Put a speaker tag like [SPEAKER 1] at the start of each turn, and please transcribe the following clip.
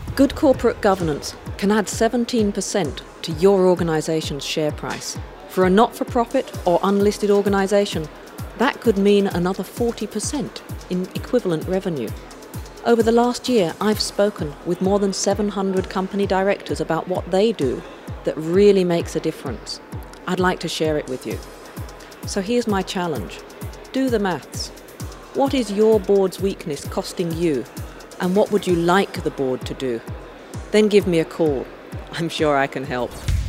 [SPEAKER 1] Good corporate governance can add 17% to your organisation's share price. For a not-for-profit or unlisted organisation, that could mean another 40% in equivalent revenue. Over the last year, I've spoken with more than 700 company directors about what they do that really makes a difference. I'd like to share it with you. So here's my challenge. Do the maths. What is your board's weakness costing you? And what would you like the board to do? Then give me a call. I'm sure I can help.